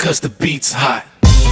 Because the beat's hot.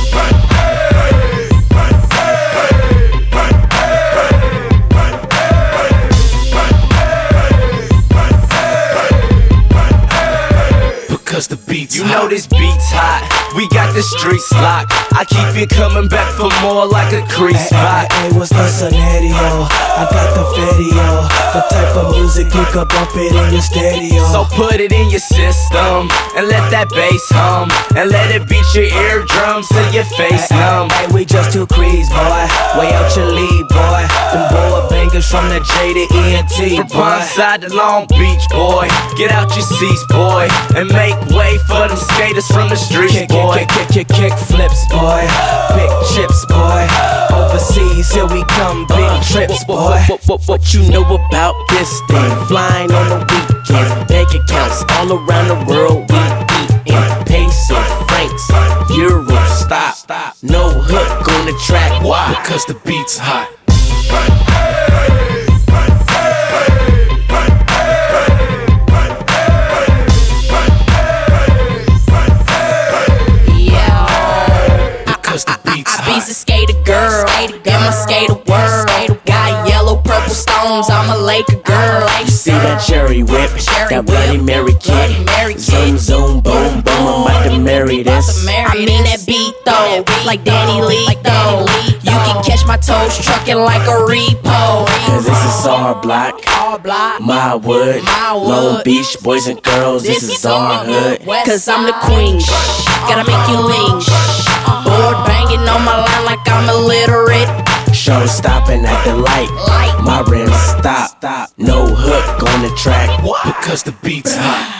Because the beat's hot. You know this beat's hot. We got the streets locked. I keep you coming back for more like a crease spot. Hey, what's the scenario? I got the video, the type of music you could bump it in your stereo. So put it in your system and let that bass hum, and let it beat your eardrums till your face numb. Hey, we just two creeds, boy. Way out your lead, boy. Them boy bangers from the J to ENT, From boy. Burnside to Long Beach, boy. Get out your seats, boy, and make way for them skaters from the streets, boy. Kick flips, boy. Big chips, boy. Overseas, here we come, big trips, boy. What you know about this thing? Flying on the weekends, bank accounts all around the world. We eatin' pesos, francs, euros. Stop. No hook on the track. Why? Because the beat's hot. Because the beat's hot. Be's a skater girl, in my skater world. Got yellow, purple stones, I'm a Laker girl. See that cherry whip, that Bloody Mary kid. Zoom, boom, I'm about to marry this. I mean that beat though, like Danny Lee though. You can catch my toes trucking like a repo. Cause this is our block, my wood, Long Beach, boys and girls, this is our hood. Cause I'm the queen, gotta make you lean. Board banging on my line like I'm illiterate. Show stopping at the light, my rims stop. No hook on the track. Because the beat's hot.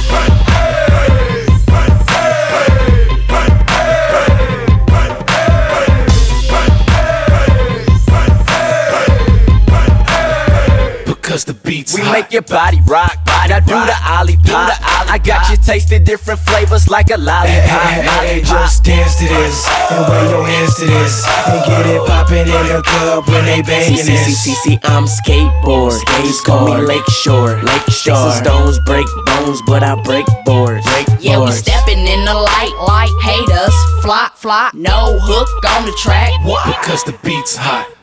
Because the beat's We hot. make your body rock. Now do the ollie pop. I got you tasting different flavors like a lollipop. Hey, just dance to this and wave your hands to this and get it poppin' in the club when they bangin' this. See, I'm skateboard. Just call me Lakeshore. Sticks and stones break bones, but I break boards. Yeah, we stepping in the light, haters, flop, no hook on the track. Because the beat's hot.